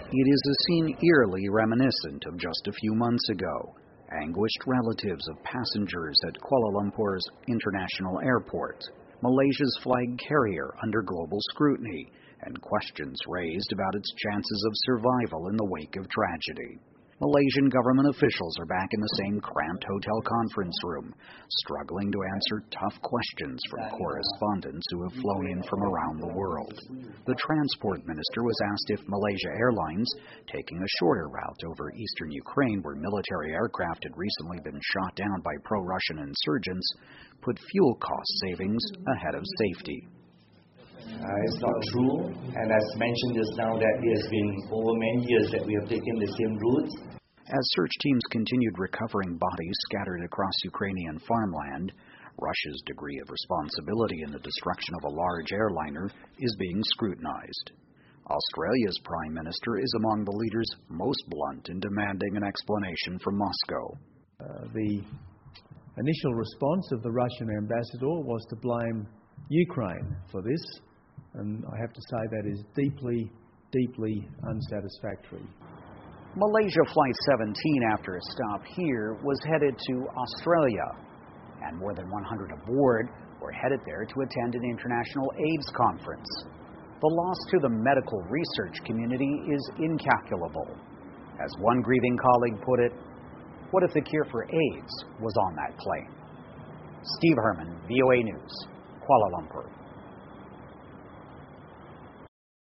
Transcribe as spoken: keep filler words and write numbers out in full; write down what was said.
It is a scene eerily reminiscent of just a few months ago. Anguished relatives of passengers at Kuala Lumpur's international airport, Malaysia's flag carrier under global scrutiny, and questions raised about its chances of survival in the wake of tragedy. Malaysian government officials are back in the same cramped hotel conference room, struggling to answer tough questions from correspondents who have flown in from around the world. The transport minister was asked if Malaysia Airlines, taking a shorter route over eastern Ukraine where military aircraft had recently been shot down by pro-Russian insurgents, put fuel cost savings ahead of safety. Uh, it's not true, and as mentioned just now that it has been over many years that we have taken the same route. As search teams continued recovering bodies scattered across Ukrainian farmland, Russia's degree of responsibility in the destruction of a large airliner is being scrutinized. Australia's Prime Minister is among the leaders most blunt in demanding an explanation from Moscow. Uh, the initial response of the Russian ambassador was to blame Ukraine for this. And I have to say that is deeply, deeply unsatisfactory. Malaysia Flight seventeen, after a stop here, was headed to Australia. And more than one hundred aboard were headed there to attend an international AIDS conference. The loss to the medical research community is incalculable. As one grieving colleague put it, what if the cure for AIDS was on that plane? Steve Herman, V O A News, Kuala Lumpur.